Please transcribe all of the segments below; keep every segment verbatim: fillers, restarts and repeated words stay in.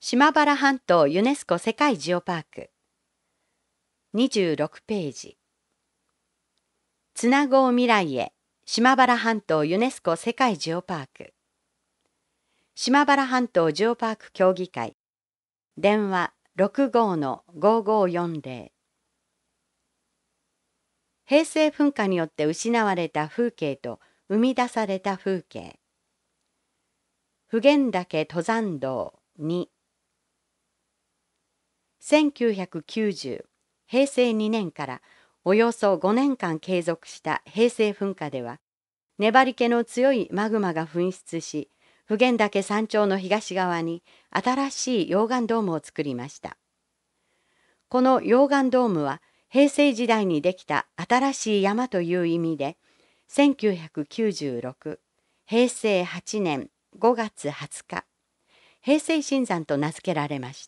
島原半島ユネスコ世界ジオパークにじゅうろくページ。つなごう未来へ島原半島ユネスコ世界ジオパーク。島原半島ジオパーク協議会電話 ろくごのごごよんぜろ。平成噴火によって失われた風景と生み出された風景。普賢岳登山道に。せんきゅうひゃくきゅうじゅう、へいせいにねんからおよそごねんかん継続した平成噴火では、粘り気の強いマグマが噴出し、普賢岳山頂の東側に新しい溶岩ドームを作りました。この溶岩ドームは平成時代にできた新しい山という意味で、せんきゅうひゃくきゅうじゅうろく、へいせいはちねんごがつはつか、平成新山と名付けられました。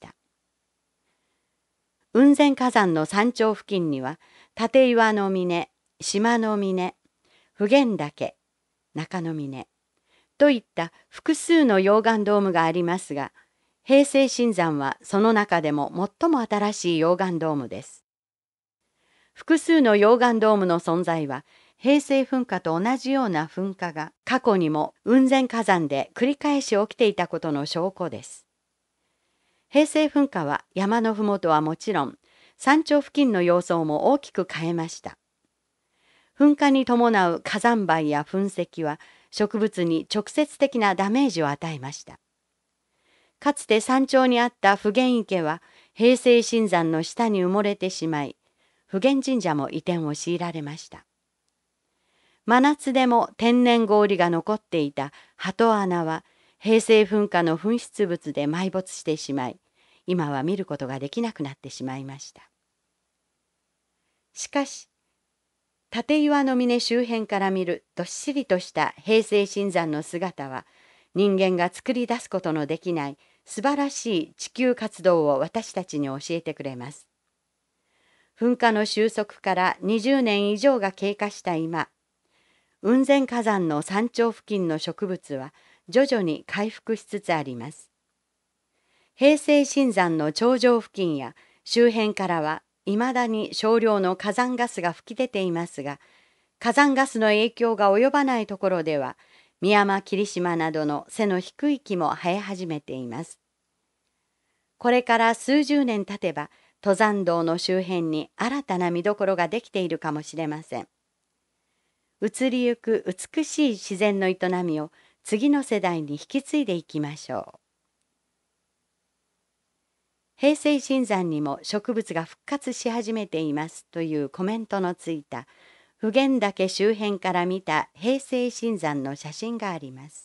雲仙火山の山頂付近には、立岩の峰、島の峰、普賢岳、中の峰といった複数の溶岩ドームがありますが、平成新山はその中でも最も新しい溶岩ドームです。複数の溶岩ドームの存在は、平成噴火と同じような噴火が過去にも雲仙火山で繰り返し起きていたことの証拠です。平成噴火は山のふもとはもちろん、山頂付近の様相も大きく変えました。噴火に伴う火山灰や噴石は植物に直接的なダメージを与えました。かつて山頂にあった普賢池は平成新山の下に埋もれてしまい、普賢神社も移転を強いられました。真夏でも天然氷が残っていた鳩穴は平成噴火の噴出物で埋没してしまい、今は見ることができなくなってしまいました。しかし、立岩の峰周辺から見るどっしりとした平成新山の姿は、人間が作り出すことのできない素晴らしい地球活動を私たちに教えてくれます。噴火の収束からにじゅうねん以上が経過した今、雲仙火山の山頂付近の植物は徐々に回復しつつあります。平成新山の頂上付近や周辺からはいまだに少量の火山ガスが噴き出ていますが、火山ガスの影響が及ばないところでは、ミヤマキリシマなどの背の低い木も生え始めています。これから数十年経てば、登山道の周辺に新たな見どころができているかもしれません。移りゆく美しい自然の営みを次の世代に引き継いでいきましょう。平成新山にも植物が復活し始めていますというコメントのついた普賢岳周辺から見た平成新山の写真があります。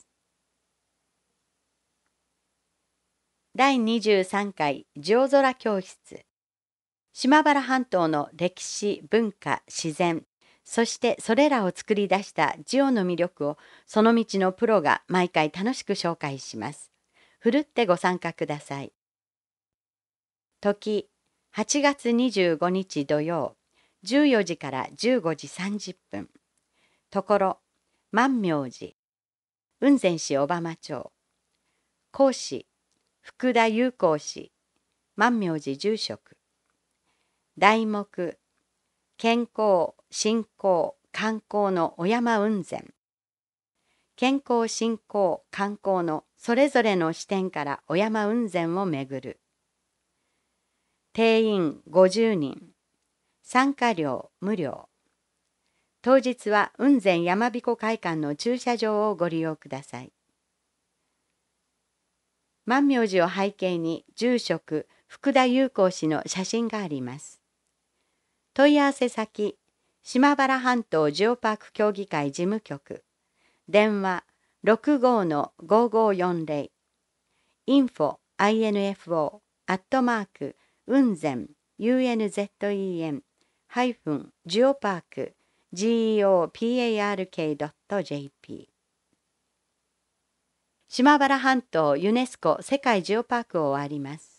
だいにじゅうさんかい塩空教室。島原半島の歴史、文化、自然、そしてそれらを作り出したジオの魅力をその道のプロが毎回楽しく紹介します。ふるってご参加ください。時、はちがつにじゅうごにち土曜、じゅうよじからじゅうごじさんじゅっぷん。ところ、万明寺、雲仙市小浜町。講師、福田裕講師、万明寺住職。題目、健康、信仰、観光の小山雲仙。健康、信仰、観光のそれぞれの視点から小山雲仙をめぐる。定員ごじゅうにん。参加料無料。当日は雲仙山彦会館の駐車場をご利用ください。万明寺を背景に住職福田裕講師の写真があります。問い合わせ先、島原半島ジオパーク協議会事務局。電話 ろくごのごごよんぜろ。インフォ アイエヌエフオー アットマーク雲仙 ユーエヌゼットイーエヌ ハイフンジオパーク ジーオーピーエーアールケー ドット ジェーピー。島原半島ユネスコ世界ジオパークを終わります。